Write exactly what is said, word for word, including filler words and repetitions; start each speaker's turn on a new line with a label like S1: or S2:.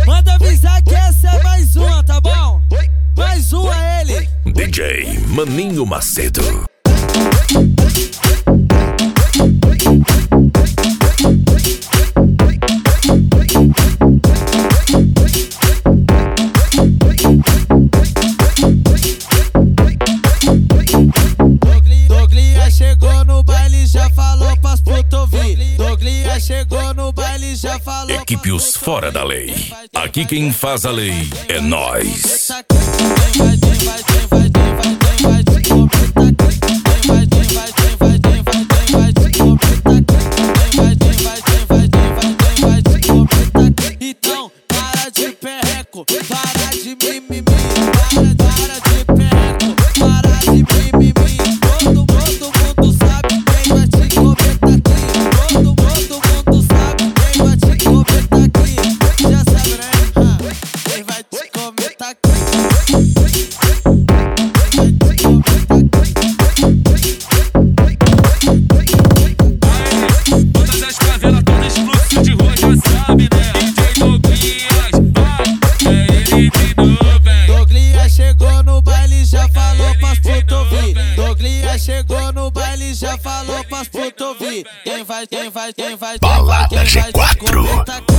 S1: Manda avisar que essa é mais uma, tá bom? Mais uma ele.
S2: D J Maninho Macedo.
S1: Douglinha chegou no baile, já falou pras putas ouvir. Douglinha chegou no baile, já falou.
S2: Equipe Os Fora da Lei. Aqui quem faz a lei é nós.
S1: Então, para de perreco, para de mimimi, para, para de perreco, para de mimimi. Todo, todo mundo sabe quem vai te comer tá aqui. Todo, todo mundo sabe quem vai te comer tá aqui. Já sabe, né? Quem vai te comer tá aqui.
S3: Aí, todas as favelas, todas fluxo de rua, já sabe, né?
S1: Douglinha chegou no baile, já falou pras putas ouvir. Douglinha chegou no baile, já falou pras putas ouvir. Quem vai, quem vai, quem vai, quem vai,
S2: Balada
S1: quem vai
S2: G quatro.
S1: te comer tá aqui.